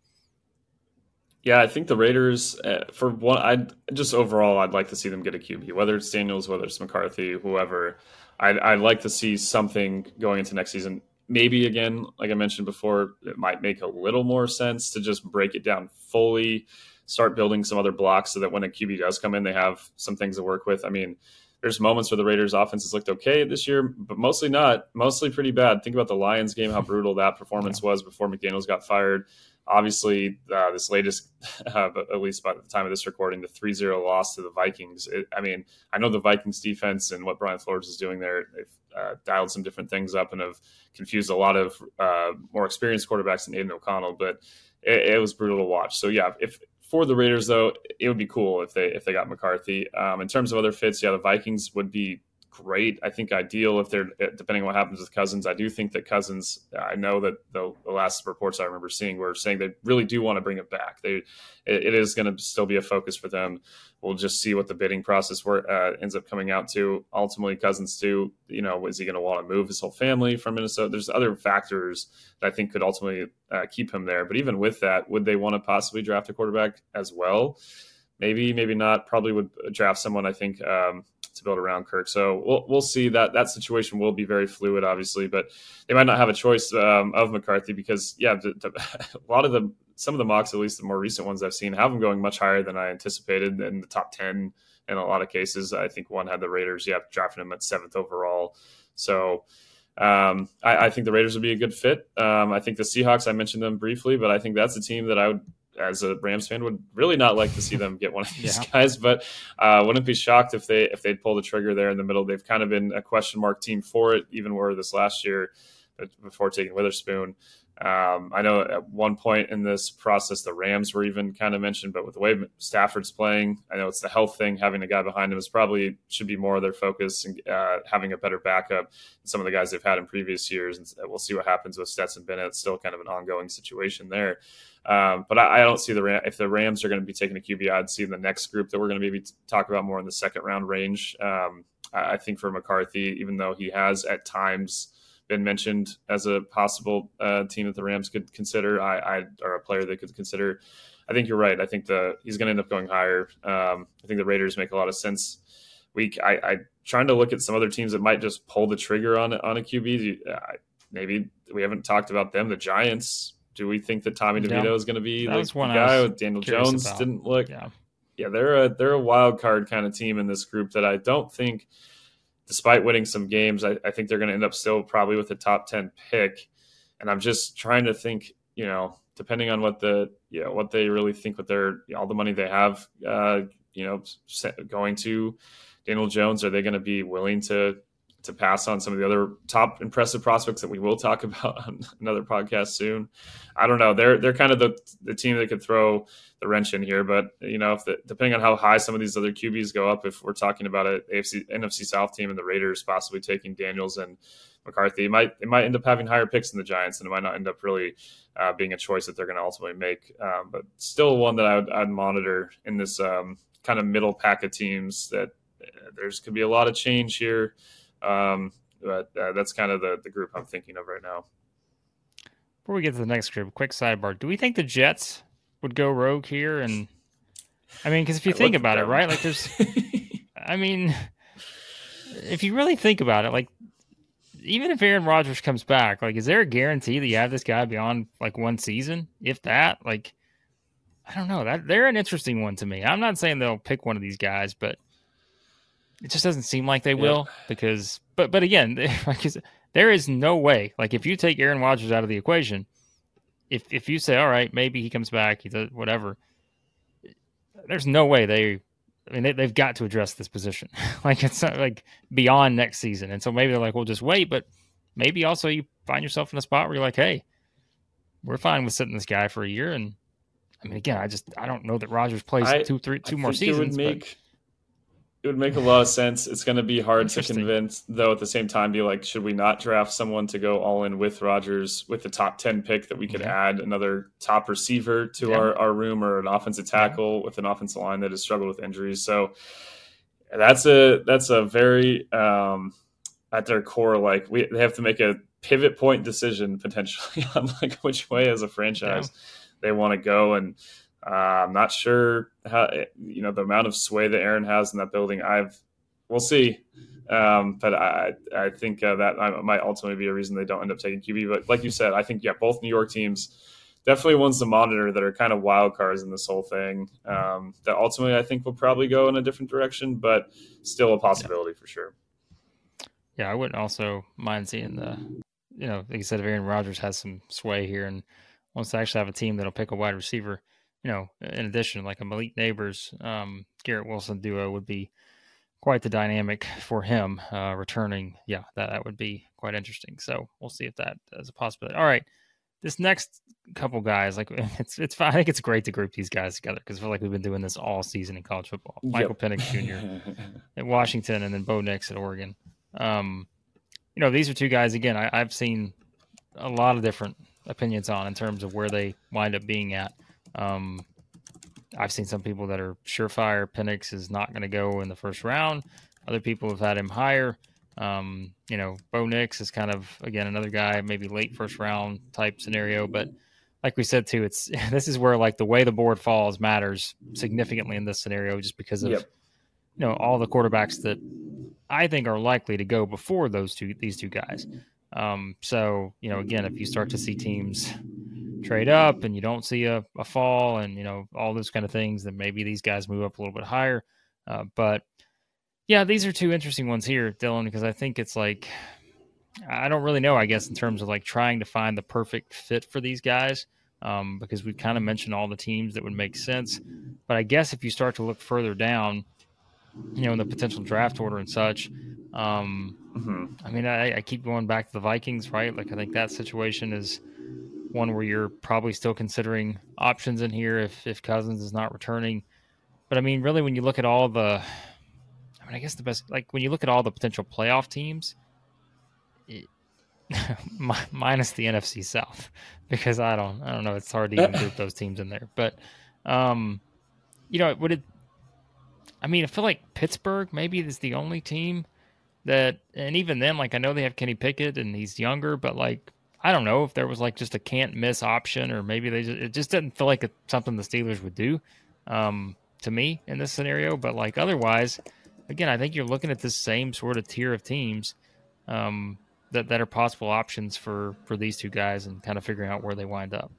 S3: yeah, I think the Raiders, uh, for one, I just overall, I'd like to see them get a Q B, whether it's Daniels, whether it's McCarthy, whoever. I'd, I'd like to see something going into next season. Maybe, again, like I mentioned before, it might make a little more sense to just break it down fully, start building some other blocks so that when a Q B does come in, they have some things to work with. I mean, there's moments where the Raiders' offense has looked okay this year, but mostly not, mostly pretty bad. Think about the Lions game, how brutal that performance yeah. was before McDaniels got fired. Obviously, uh, this latest, uh, at least by the time of this recording, the three zero loss to the Vikings. It, I mean, I know the Vikings defense and what Brian Flores is doing there. They've uh, dialed some different things up and have confused a lot of uh, more experienced quarterbacks than Aiden O'Connell, but it, it was brutal to watch. So, yeah, if for the Raiders, though, it would be cool if they if they got McCarthy. Um, in terms of other fits, yeah, the Vikings would be great. I think ideal if they're, depending on what happens with Cousins. I do think that Cousins, I know that the, the last reports I remember seeing were saying they really do want to bring it back. They, it, it is going to still be a focus for them. We'll just see what the bidding process where, uh, ends up coming out to. Ultimately, Cousins too, you know, is he going to want to move his whole family from Minnesota? There's other factors that I think could ultimately uh, keep him there. But even with that, would they want to possibly draft a quarterback as well? Maybe, maybe not. Probably would draft someone, I think, um, to build around Kirk. So we'll we'll see. That that situation will be very fluid, obviously, but they might not have a choice um, of McCarthy because, yeah, the, the, a lot of the some of the mocks, at least the more recent ones I've seen, have them going much higher than I anticipated in the top ten in a lot of cases. I think one had the Raiders, yeah, drafting them at seventh overall. So um, I, I think the Raiders would be a good fit. Um, I think the Seahawks, I mentioned them briefly, but I think that's a team that I would, as a Rams fan, would really not like to see them get one of these yeah. guys, but uh, wouldn't be shocked if they if they'd pull the trigger there in the middle. They've kind of been a question mark team for it, even were this last year before taking Witherspoon. Um, I know at one point in this process, the Rams were even kind of mentioned, but with the way Stafford's playing, I know it's the health thing. Having a guy behind him is probably should be more of their focus, and uh, having a better backup than some of the guys they've had in previous years. And we'll see what happens with Stetson Bennett. It's still kind of an ongoing situation there. Um, but I, I don't see the Ram- if the Rams are going to be taking a Q B, I'd see the next group that we're going to maybe talk about more in the second round range. Um, I, I think for McCarthy, even though he has at times been mentioned as a possible uh, team that the Rams could consider, I, I or a player they could consider, I think you're right. I think the he's going to end up going higher. Um, I think the Raiders make a lot of sense week. I, I trying to look at some other teams that might just pull the trigger on on a Q B. Uh, maybe we haven't talked about them. The Giants. Do we think that Tommy DeVito yeah, is going to be the, the guy with Daniel Jones?
S2: About.
S3: Didn't look.
S2: Yeah.
S3: yeah, they're a they're a wild card kind of team in this group that I don't think, despite winning some games, I, I think they're going to end up still probably with a top ten pick. And I'm just trying to think, you know, depending on what the you know what they really think with their you know, all the money they have, uh, you know, going to Daniel Jones, are they going to be willing to to pass on some of the other top impressive prospects that we will talk about on another podcast soon? I don't know. They're they're kind of the the team that could throw the wrench in here, but you know, if the, depending on how high some of these other Q Bs go up, if we're talking about an A F C N F C South team and the Raiders possibly taking Daniels and McCarthy, it might it might end up having higher picks than the Giants, and it might not end up really uh, being a choice that they're going to ultimately make. Um, but still one that I would I'd monitor in this um, kind of middle pack of teams. That uh, there's could be a lot of change here. Um, but uh, that's kind of the, the group I'm thinking of right now.
S2: Before we get to the next group, quick sidebar. Do we think the Jets would go rogue here? And I mean, because if you I think about it, right? Like there's, I mean, if you really think about it, like even if Aaron Rodgers comes back, like is there a guarantee that you have this guy beyond like one season? If that, like, I don't know. That they're an interesting one to me. I'm not saying they'll pick one of these guys, but it just doesn't seem like they will yeah. because, but but again, like there is no way. Like if you take Aaron Rodgers out of the equation, if if you say, all right, maybe he comes back, he does whatever, there's no way they. I mean, they, they've got to address this position. Like it's not like beyond next season, and so maybe they're like, we'll just wait. But maybe also you find yourself in a spot where you're like, hey, we're fine with sitting this guy for a year. And I mean, again, I just I don't know that Rodgers plays
S3: I,
S2: two, three, two
S3: I
S2: more seasons.
S3: It would make. But, It would make a lot of sense. It's going to be hard to convince, though, at the same time, be like, should we not draft someone to go all in with Rodgers with the top ten pick that we could yeah. add another top receiver to yeah. our, our room or an offensive tackle yeah. with an offensive line that has struggled with injuries? So that's a that's a very, um, at their core, like we they have to make a pivot point decision potentially on like which way as a franchise yeah. they want to go. And Uh, I'm not sure how, you know, the amount of sway that Aaron has in that building. I've, we'll see. Um, but I, I think uh, that might ultimately be a reason they don't end up taking Q B. But like you said, I think, yeah, both New York teams definitely ones to monitor that are kind of wild cards in this whole thing. Um, that ultimately I think will probably go in a different direction, but still a possibility yeah. for sure.
S2: Yeah, I wouldn't also mind seeing the, you know, like you said, if Aaron Rodgers has some sway here and wants to actually have a team that'll pick a wide receiver. You know, in addition, like a Malik Neighbors, um, Garrett Wilson duo would be quite the dynamic for him uh, returning. Yeah, that, that would be quite interesting. So we'll see if that is a possibility. All right, this next couple guys, like it's it's I think it's great to group these guys together because I feel like we've been doing this all season in college football. Yep. Michael Penix Junior at Washington, and then Bo Nix at Oregon. Um, you know, these are two guys again. I, I've seen a lot of different opinions on in terms of where they wind up being at. Um, I've seen some people that are surefire Penix is not going to go in the first round. Other people have had him higher. Um, you know, Bo Nix is kind of, again, another guy, maybe late first round type scenario. But like we said, too, it's this is where like the way the board falls matters significantly in this scenario just because of, yep. you know, all the quarterbacks that I think are likely to go before those two, these two guys. Um, so, you know, again, if you start to see teams trade up and you don't see a, a fall and, you know, all those kind of things, then maybe these guys move up a little bit higher. Uh, but yeah, these are two interesting ones here, Dylan, because I think it's like, I don't really know, I guess, in terms of like trying to find the perfect fit for these guys, um, because we've kind of mentioned all the teams that would make sense. But I guess if you start to look further down, you know, in the potential draft order and such, um, mm-hmm. I mean, I, I keep going back to the Vikings, right? Like, I think that situation is one where you're probably still considering options in here if, if Cousins is not returning. But I mean, really, when you look at all the, I mean, I guess the best, like when you look at all the potential playoff teams, it, minus the N F C South, because I don't, I don't know, it's hard to even group those teams in there. But, um, you know, would it, I mean, I feel like Pittsburgh maybe is the only team that, and even then, like I know they have Kenny Pickett and he's younger, but like, I don't know if there was like just a can't miss option, or maybe they just, it just didn't feel like it's something the Steelers would do um, to me in this scenario. But like otherwise, again, I think you're looking at this same sort of tier of teams um, that, that are possible options for, for these two guys and kind of figuring out where they wind up.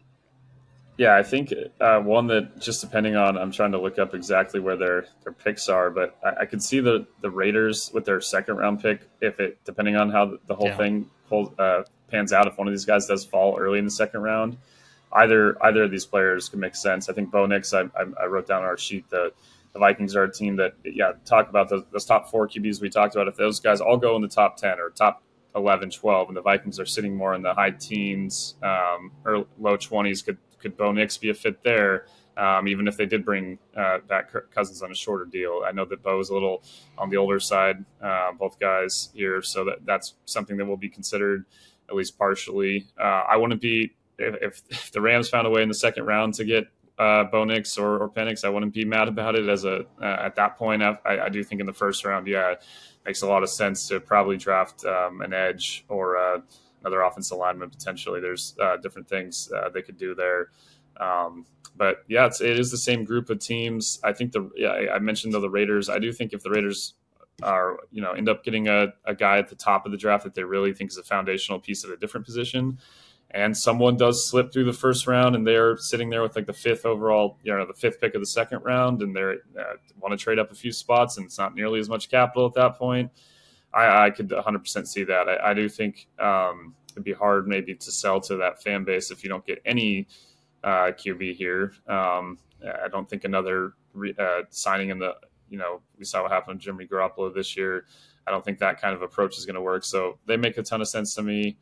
S3: Yeah, I think uh, one that just depending on, I'm trying to look up exactly where their, their picks are, but I, I could see the, the Raiders with their second round pick, if it, depending on how the, the whole yeah. thing pulls, uh, pans out, if one of these guys does fall early in the second round, either either of these players could make sense. I think Bo Nix, I, I, I wrote down on our sheet that the Vikings are a team that, yeah, talk about those, those top four Q Bs we talked about. If those guys all go in the top ten or top eleven, twelve, and the Vikings are sitting more in the high teens um, or low twenties, could could Bo Nix be a fit there? Um, even if they did bring uh, back Kirk Cousins on a shorter deal. I know that Bo is a little on the older side, uh, both guys here, so that that's something that will be considered at least partially. Uh, I wouldn't be if, if the Rams found a way in the second round to get uh, Bo Nix or, or Penix, I wouldn't be mad about it. As a uh, at that point, I, I do think in the first round, yeah, it makes a lot of sense to probably draft um, an edge or uh, another offensive lineman potentially. There's uh, different things uh, they could do there. Um, but yeah, it's, it is the same group of teams. I think the yeah I mentioned though the Raiders. I do think if the Raiders are you know end up getting a, a guy at the top of the draft that they really think is a foundational piece at a different position, and someone does slip through the first round and they're sitting there with like the fifth overall, you know, the fifth pick of the second round, and they uh, want to trade up a few spots and it's not nearly as much capital at that point, I, I could one hundred percent see that. I, I do think um, it'd be hard maybe to sell to that fan base if you don't get any uh, Q B here. Um, I don't think another re, uh, signing in the, you know, we saw what happened to Jimmy Garoppolo this year. I don't think that kind of approach is going to work. So they make a ton of sense to me.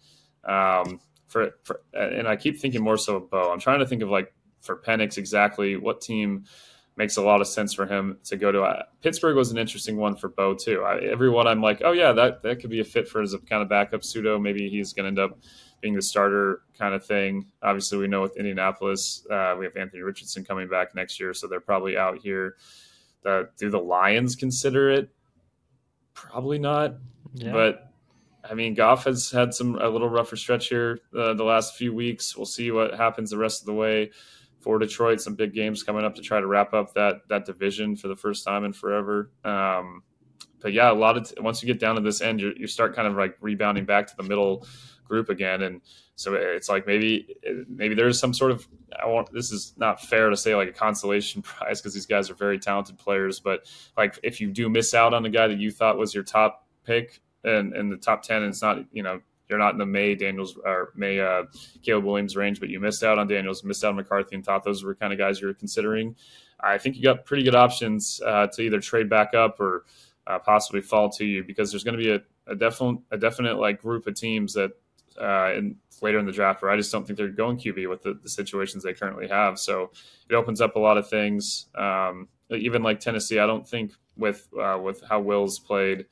S3: Um, for, for and I keep thinking more so of Bo. I'm trying to think of like for Penix exactly what team makes a lot of sense for him to go to. Uh, Pittsburgh was an interesting one for Bo too. I, everyone I'm like, oh yeah, that, that could be a fit for as a kind of backup pseudo. Maybe he's going to end up being the starter kind of thing. Obviously we know with Indianapolis, uh, we have Anthony Richardson coming back next year. So they're probably out here. Uh, do the Lions consider it? Probably not. Yeah. But I mean, Goff has had some a little rougher stretch here uh, the last few weeks. We'll see what happens the rest of the way for Detroit. Some big games coming up to try to wrap up that that division for the first time in forever. Um, but yeah, a lot of t- once you get down to this end, you you start kind of like rebounding back to the middle group again, and so it's like maybe maybe there's some sort of I want this is not fair to say like a consolation prize because these guys are very talented players, but like if you do miss out on a guy that you thought was your top pick and in the top ten, and it's not, you know, you're not in the May Daniels or May uh, Caleb Williams range, but you missed out on Daniels, missed out on McCarthy, and thought those were kind of guys you were considering. I think you got pretty good options uh, to either trade back up or uh, possibly fall to you, because there's going to be a, a definite a definite like group of teams that uh, in later in the draft where I just don't think they're going Q B with the, the situations they currently have. So it opens up a lot of things. Um, even like Tennessee, I don't think with uh, with how Will's played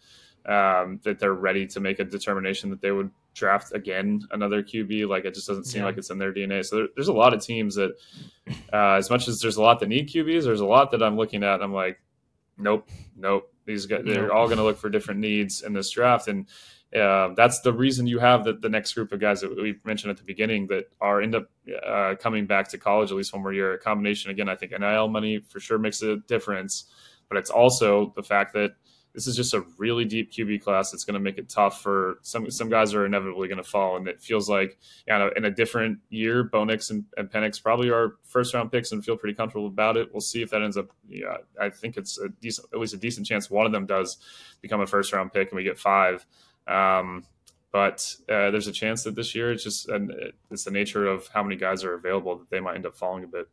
S3: um, that they're ready to make a determination that they would draft again another Q B. Like it just doesn't seem yeah. like it's in their D N A. So there, there's a lot of teams that uh, as much as there's a lot that need Q Bs, there's a lot that I'm looking at and I'm like, nope, nope. These guys, they're all going to look for different needs in this draft. And uh, that's the reason you have the, the next group of guys that we mentioned at the beginning that are end up uh, coming back to college at least one more year. A combination, again, I think N I L money for sure makes a difference, but it's also the fact that this is just a really deep Q B class that's going to make it tough for some some guys are inevitably going to fall. And it feels like, you know, in a different year, Bo Nix and, and Penix probably are first round picks and feel pretty comfortable about it. We'll see if that ends up. Yeah, I think it's a decent, at least a decent chance one of them does become a first round pick and we get five. Um, but uh, there's a chance that this year it's just and it's the nature of how many guys are available that they might end up falling a bit.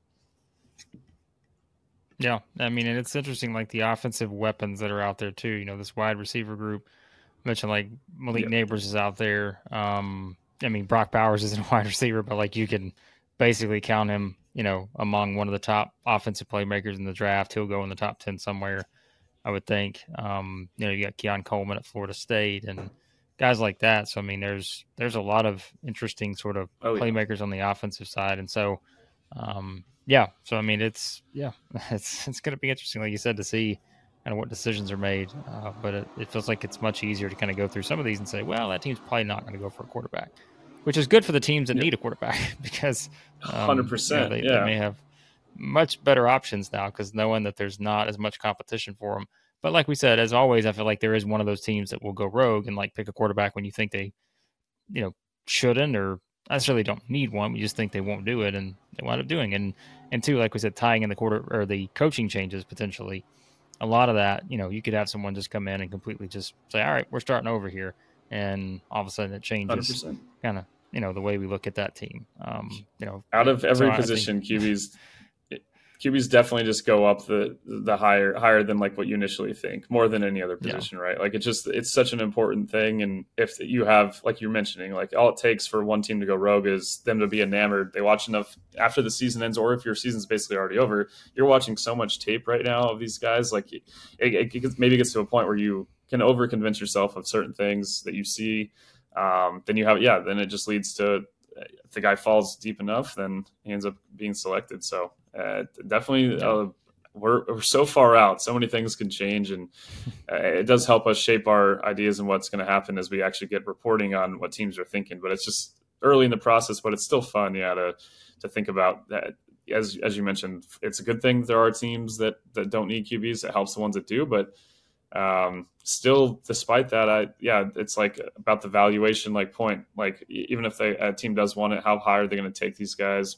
S2: Yeah, I mean, and it's interesting, like the offensive weapons that are out there too. You know, this wide receiver group. I mentioned like Malik yeah. Neighbors is out there. Um, I mean, Brock Bowers isn't a wide receiver, but like you can basically count him, you know, among one of the top offensive playmakers in the draft. He'll go in the top ten somewhere, I would think. Um, you know, you got Keon Coleman at Florida State and guys like that. So I mean, there's there's a lot of interesting sort of oh, playmakers yeah. on the offensive side, and so. Um, Yeah, so I mean, it's yeah, it's it's going to be interesting, like you said, to see kind of what decisions are made. Uh, but it, it feels like it's much easier to kind of go through some of these and say, well, that team's probably not going to go for a quarterback, which is good for the teams that yep. need a quarterback because um, one hundred percent, you know, they, yeah. they may have much better options now because knowing that there's not as much competition for them. But like we said, as always, I feel like there is one of those teams that will go rogue and like pick a quarterback when you think they, you know, shouldn't or necessarily don't need one. We just think they won't do it, and they wind up doing it. And and two, like we said, tying in the quarter or the coaching changes potentially. A lot of that, you know, you could have someone just come in and completely just say, all right, we're starting over here. And all of a sudden it changes kind of, you know, the way we look at that team. Um, you know,
S3: out of every
S2: so
S3: position,
S2: think,
S3: Q Bs, Q Bs definitely just go up the the higher higher than like what you initially think, more than any other position, yeah. right? Like it's just it's such an important thing, and if you have, like you're mentioning, like all it takes for one team to go rogue is them to be enamored. They watch enough after the season ends, or if your season's basically already over, you're watching so much tape right now of these guys. Like it, it, it maybe gets to a point where you can over convince yourself of certain things that you see. Um, then you have yeah, then it just leads to if the guy falls deep enough, then he ends up being selected. So. Uh, definitely, uh, we're we're so far out. So many things can change, and uh, it does help us shape our ideas and what's going to happen as we actually get reporting on what teams are thinking. But it's just early in the process, but it's still fun, yeah, to to think about that. As as you mentioned, it's a good thing there are teams that that don't need Q Bs. It helps the ones that do, but um, still, despite that, I yeah, it's like about the valuation like point. Like even if they, a team does want it, how high are they going to take these guys?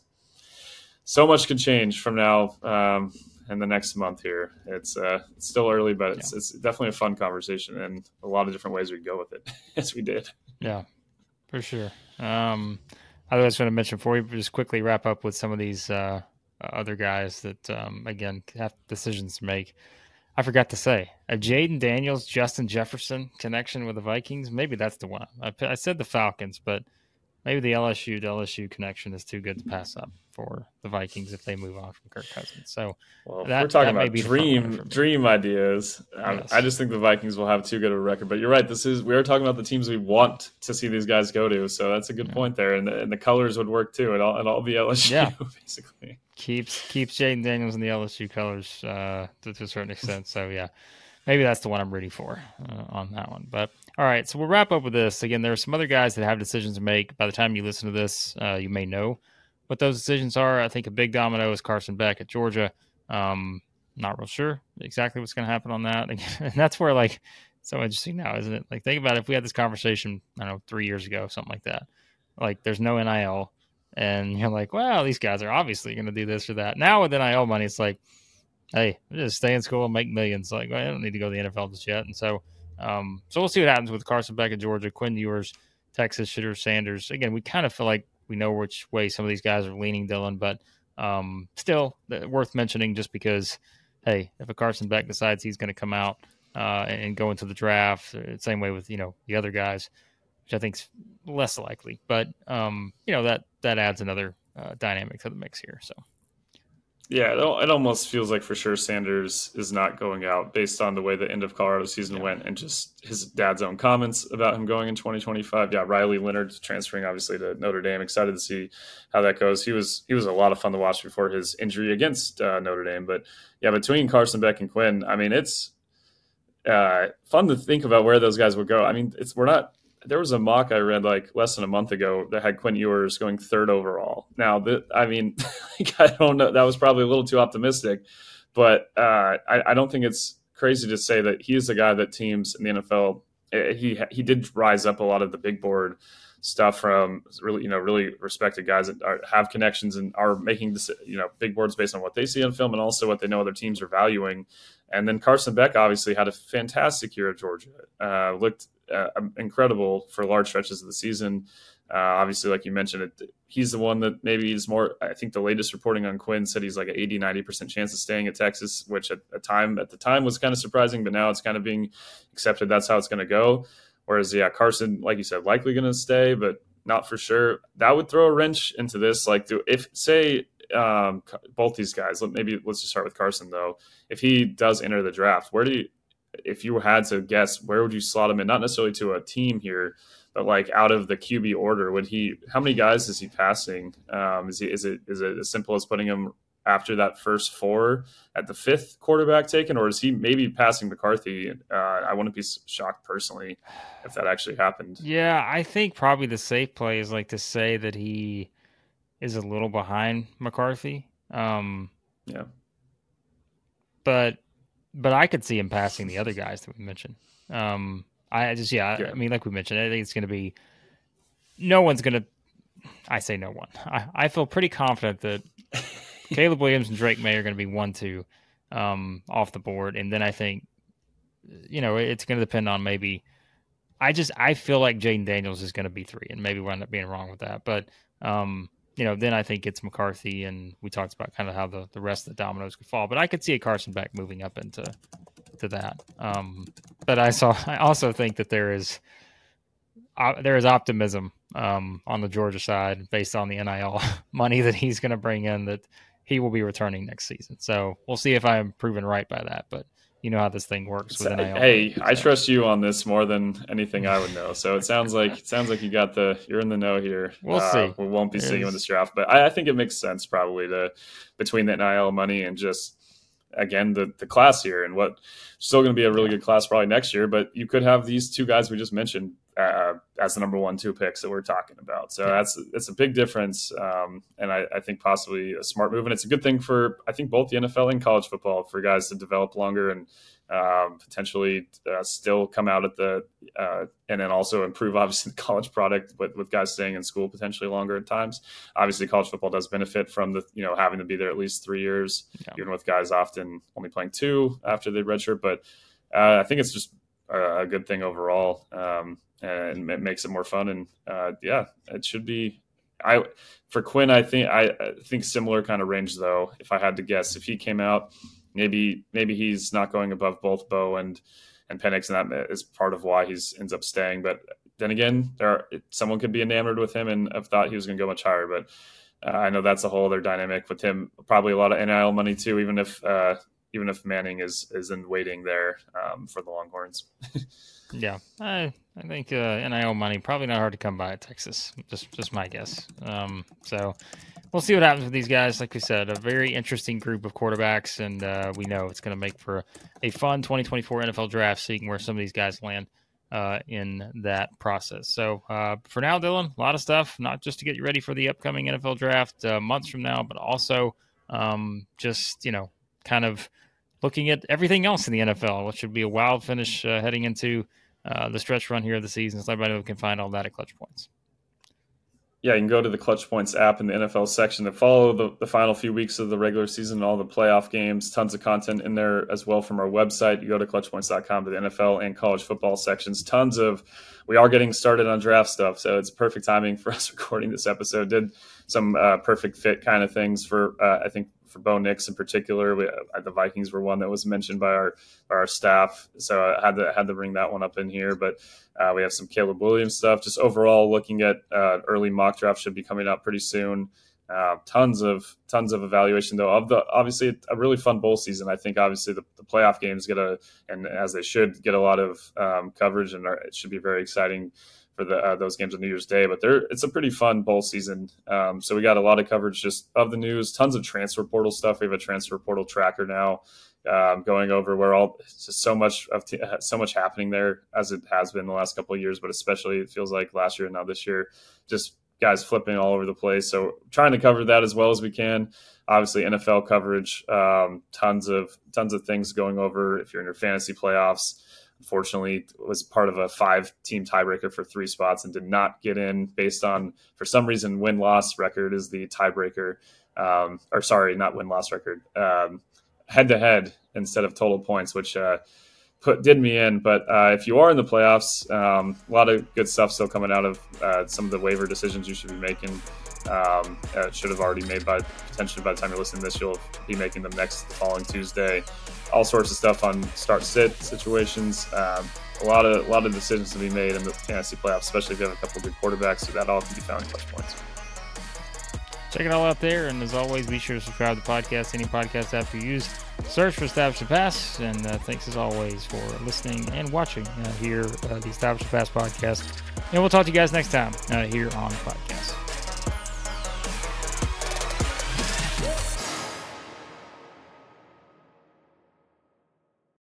S3: So much can change from now um, and the next month here. It's, uh, it's still early, but it's, yeah. it's definitely a fun conversation and a lot of different ways we can go with it, as we did.
S2: Yeah, for sure. Um, I was going to mention before we just quickly wrap up with some of these uh, other guys that, um, again, have decisions to make. I forgot to say, a Jaden Daniels, Justin Jefferson connection with the Vikings. Maybe that's the one. I, I said the Falcons, but maybe the L S U to L S U connection is too good to pass up for the Vikings if they move on from Kirk Cousins. So
S3: well,
S2: that,
S3: we're talking
S2: that
S3: about dream dream ideas. Yes. I, I just think the Vikings will have too good of a record. But you're right. This is we are talking about the teams we want to see these guys go to. So that's a good yeah. point there. And the, and the colors would work too. It all it all be L S U
S2: yeah.
S3: basically.
S2: Keeps keeps Jaden Daniels in the L S U colors uh, to, to a certain extent. So yeah. Maybe that's the one I'm ready for uh, on that one. But all right, so we'll wrap up with this. Again, there are some other guys that have decisions to make. By the time you listen to this, uh, you may know what those decisions are. I think a big domino is Carson Beck at Georgia. Um, not real sure exactly what's going to happen on that. And that's where, like, it's so interesting now, isn't it? Like, think about it. If we had this conversation, I don't know, three years ago, something like that. Like, there's no N I L. And you're like, well, these guys are obviously going to do this or that. Now with N I L money, it's like, hey, just stay in school and make millions. Like, well, I don't need to go to the N F L just yet. And so, um, so we'll see what happens with Carson Beck at Georgia, Quinn Ewers, Texas, Shedeur Sanders. Again, we kind of feel like we know which way some of these guys are leaning, Dylan, but um, still worth mentioning just because, hey, if a Carson Beck decides he's going to come out uh, and go into the draft, same way with, you know, the other guys, which I think is less likely. But, um, you know, that, that adds another uh, dynamic to the mix here. So.
S3: Yeah, it almost feels like for sure Sanders is not going out based on the way the end of Colorado season yeah. went and just his dad's own comments about him going in twenty twenty-five. Yeah, Riley Leonard transferring obviously to Notre Dame. Excited to see how that goes. He was he was a lot of fun to watch before his injury against uh, Notre Dame. But yeah, between Carson Beck and Quinn, I mean, it's uh, fun to think about where those guys would go. I mean, it's we're not. There was a mock I read like less than a month ago that had Quinn Ewers going third overall. Now, the, I mean, like, I don't know. That was probably a little too optimistic, but uh, I, I don't think it's crazy to say that he is the guy that teams in the N F L. He he did rise up a lot of the big board stuff from really you know really respected guys that are, have connections and are making this, you know big boards based on what they see on film and also what they know other teams are valuing. And then Carson Beck obviously had a fantastic year at Georgia. Uh, looked uh, incredible for large stretches of the season. Uh, obviously, like you mentioned, it, he's the one that maybe is more, I think the latest reporting on Quinn said he's like an eighty, ninety percent chance of staying at Texas, which at a time at the time was kind of surprising, but now it's kind of being accepted. That's how it's going to go. Whereas, yeah, Carson, like you said, likely going to stay, but not for sure. That would throw a wrench into this. Like, do, if say um, both these guys, maybe let's just start with Carson though. If he does enter the draft, where do you, if you had to guess, where would you slot him in? Not necessarily to a team here, but like out of the Q B order, would he? How many guys is he passing? Um, is he? Is it? Is it as simple as putting him after that first four at the fifth quarterback taken, or is he maybe passing McCarthy? Uh, I wouldn't be shocked personally if that actually happened.
S2: Yeah, I think probably the safe play is like to say that he is a little behind McCarthy. Um,
S3: yeah,
S2: but but I could see him passing the other guys that we mentioned. Um, I just, yeah, yeah, I mean, like we mentioned, I think it's going to be, no one's going to, I say no one. I, I feel pretty confident that Caleb Williams and Drake May are going to be one, two um, off the board. And then I think, you know, it's going to depend on maybe, I just, I feel like Jaden Daniels is going to be three, and maybe we'll end up being wrong with that. But, um, you know, then I think it's McCarthy, and we talked about kind of how the, the rest of the dominoes could fall. But I could see a Carson Beck moving up into to that. Um, but I saw, I also think that there is, uh, there is optimism um, on the Georgia side based on the N I L money that he's going to bring in, that he will be returning next season. So we'll see if I'm proven right by that. But you know how this thing works with N I L.
S3: Hey, I trust you on this more than anything I would know. So it sounds like it sounds like you got the you're in the know here.
S2: We'll uh, see.
S3: We won't be seeing you in this draft, but I, I think it makes sense probably to between the N I L money and just again the the class here, and what still going to be a really good class probably next year. But you could have these two guys we just mentioned uh, as the number one two picks that we're talking about. So that's it's a big difference, um, and I, I think possibly a smart move, and it's a good thing for I think both the N F L and college football for guys to develop longer and um, potentially uh, still come out at the uh, and then also improve obviously the college product with, with guys staying in school potentially longer at times. Obviously college football does benefit from the, you know, having to be there at least three years, yeah. even with guys often only playing two after they redshirt. But uh, I think it's just a, a good thing overall. Um, and it makes it more fun. And uh, yeah, it should be, I, for Quinn, I think, I, I think similar kind of range though, if I had to guess, if he came out, Maybe maybe he's not going above both Bo and and Penix, and that is part of why he's ends up staying. But then again, there are, someone could be enamored with him and have thought he was going to go much higher. But uh, I know that's a whole other dynamic with him. Probably a lot of N I L money too, even if uh, even if Manning is is in waiting there um, for the Longhorns.
S2: Yeah, I I think uh, N I L money probably not hard to come by at Texas. Just just my guess. Um, so. We'll see what happens with these guys. Like we said, a very interesting group of quarterbacks, and uh, we know it's going to make for a fun twenty twenty-four N F L draft, seeing where some of these guys land uh, in that process. So uh, for now, Dylan, a lot of stuff, not just to get you ready for the upcoming N F L draft uh, months from now, but also um, just, you know, kind of looking at everything else in the N F L, which should be a wild finish uh, heading into uh, the stretch run here of the season. So everybody can find all that at Clutch Points.
S3: Yeah, you can go to the Clutch Points app in the N F L section to follow the, the final few weeks of the regular season, all the playoff games, tons of content in there as well from our website. You go to clutch points dot com to the N F L and college football sections. Tons of, we are getting started on draft stuff, so it's perfect timing for us recording this episode. Did some uh, perfect fit kind of things for, uh, I think, for Bo Nix in particular. We, uh, the Vikings were one that was mentioned by our by our staff, so I had to had to bring that one up in here. But uh, we have some Caleb Williams stuff. Just overall, looking at uh, early mock draft should be coming out pretty soon. Uh, tons of tons of evaluation though of the obviously a really fun bowl season. I think obviously the, the playoff games get a and as they should get a lot of um, coverage, and are, it should be very exciting for the uh, those games on New Year's Day. But there, it's a pretty fun bowl season. Um, so we got a lot of coverage just of the news, tons of transfer portal stuff. We have a transfer portal tracker now um, going over where all it's just so much of t- so much happening there as it has been the last couple of years, but especially it feels like last year and now this year, just guys flipping all over the place. So trying to cover that as well as we can. Obviously N F L coverage, um, tons of tons of things going over if you're in your fantasy playoffs. Unfortunately, was part of a five-team tiebreaker for three spots and did not get in based on, for some reason, win-loss record is the tiebreaker. Um, or sorry, not win-loss record. Um, head-to-head instead of total points, which uh, put did me in. But uh, if you are in the playoffs, um, a lot of good stuff still coming out of uh, some of the waiver decisions you should be making. Um, uh, should have already made by potentially by the time you're listening to this, you'll be making them next the following Tuesday. All sorts of stuff on start sit situations. Um, a lot of a lot of decisions to be made in the fantasy playoffs, especially if you have a couple of good quarterbacks. So that all can be found in Clutch Points.
S2: Check it all out there, and as always, be sure to subscribe to the podcast, any podcast app you use. Search for Establish the Pass, and uh, thanks as always for listening and watching uh, here uh, the Establish the Pass podcast. And we'll talk to you guys next time uh, here on the podcast.